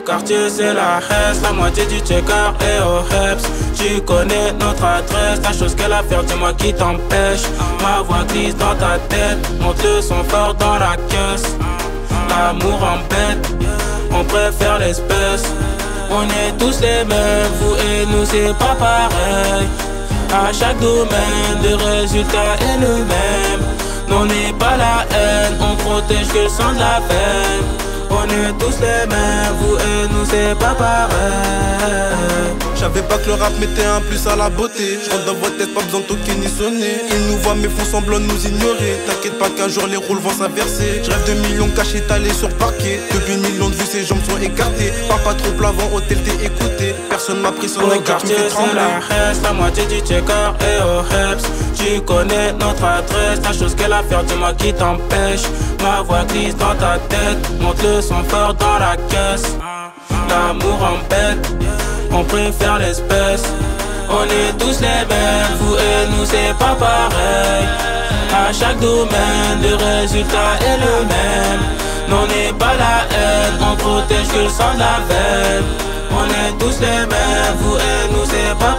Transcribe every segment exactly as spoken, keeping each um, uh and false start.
quartier c'est la Hesse, la moitié du checker et au Heps. Tu connais notre adresse, ta chose qu'elle a faire, dis-moi qui t'empêche. Ma voix glisse dans ta tête, monte le son fort dans la caisse. L'amour embête, on préfère l'espèce. On est tous les mêmes, vous et nous c'est pas pareil. À chaque domaine, le résultat est le même. On n'est pas la haine, on protège que le sang de la veine. On est tous les mêmes, vous et nous c'est pas pareil. J'avais pas que le rap mettait un plus à la beauté. Je rentre dans votre tête, pas besoin de toquer ni sonner. Ils nous voient mais font semblant de nous ignorer. T'inquiète pas qu'un jour les rôles vont s'inverser. Je rêve de millions cachés étalés sur parquet. Depuis millions de vues ses jambes sont écartées. Parle pas trop plavant, hôtel t'es écouté. Personne m'a pris son Au regard, tu me quartier fais c'est trembler. la Hesse, la moitié du checker et au Heps. Tu connais notre adresse, ta chose qu'elle a faire, dis-moi qui t'empêche. Ma voix glisse dans ta tête, monte le son fort dans la caisse. L'amour embête, on préfère l'espèce. On est tous les mêmes, vous et nous c'est pas pareil. À chaque domaine, le résultat est le même. On n'est pas la haine, on protège que le sang de la veine. On est tous les mêmes, vous et nous c'est pas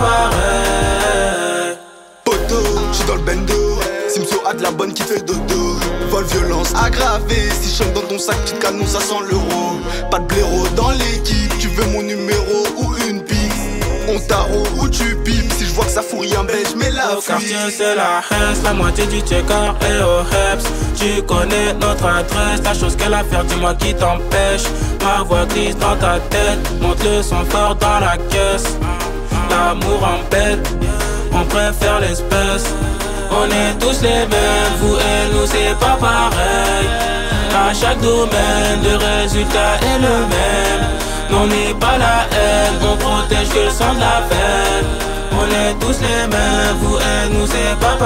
pareil. Poto, j'suis dans le bendo. Simso a de la bonne qui fait le dodo. Vol, violence aggravée. Si chante dans ton sac, petite canon, ça sent l'euro. Pas de blaireau dans l'équipe. Tu veux mon numéro ou une pique? On tarot ou tu pipes. Si je vois que ça fout rien, ben j'mets la Au fuite. quartier c'est la Hesse, la moitié du checker et au Heps. Tu connais notre adresse, ta chose qu'elle a faire, dis-moi qui t'empêche. Ma voix glisse dans ta tête, monte le son fort dans la caisse. L'amour embête, on préfère l'espèce. On est tous les mêmes, vous et nous c'est pas pareil. À chaque domaine, le résultat est le même. On n'est pas la haine, on protège que le sang de la veine. On est tous les mêmes, vous et nous c'est pas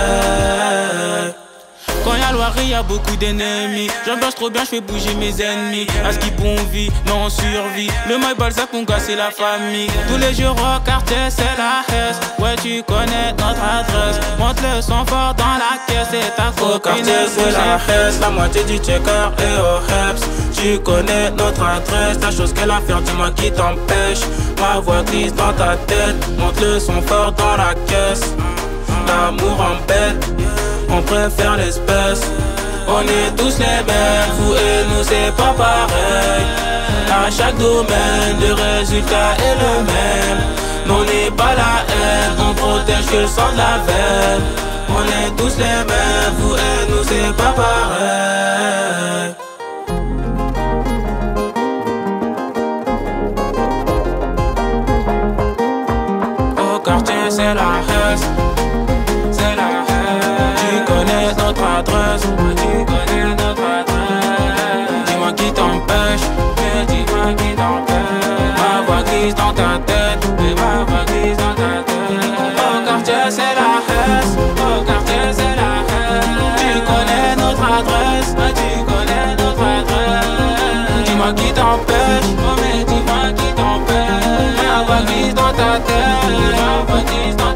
pareil. Quand y'a Loirie, y'a beaucoup d'ennemis. J'ambiance trop bien, j'fais bouger mes ennemis. À ce qui bon vit, non on survit. Le mail Balzac, mon gars, c'est la famille. Tous les jours au quartier, c'est la Hesse. Ouais, tu connais notre adresse. Monte le son fort dans la caisse, c'est ta copine. Au quartier, c'est la Hesse, la moitié du checker et au Heps. Tu connais notre adresse, ta chose qu'elle a faire, dis-moi qui t'empêche. Ma voix glisse dans ta tête, monte le son fort dans la caisse. L'amour embête, on préfère l'espèce. On est tous les mêmes, vous et nous c'est pas pareil. À chaque domaine, le résultat est le même. On n'est pas la haine, on protège que le sang de la veine. On est tous les mêmes, vous et nous c'est pas pareil. Au quartier c'est la Hesse, c'est la Hesse. Tu connais notre adresse, tu connais notre adresse. Dis-moi qui t'empêche, mais dis-moi qui t'empêche. Ma voix glisse dans ta tête, mais ma voix glisse dans ta tête. Au quartier c'est la Hesse, au quartier c'est la Hesse. Tu connais notre adresse, tu connais notre adresse. Dis-moi qui t'empêche, oh mais dis-moi qui t'empêche. Ma voix glisse dans ta tête, ma voix glisse dans ta tête.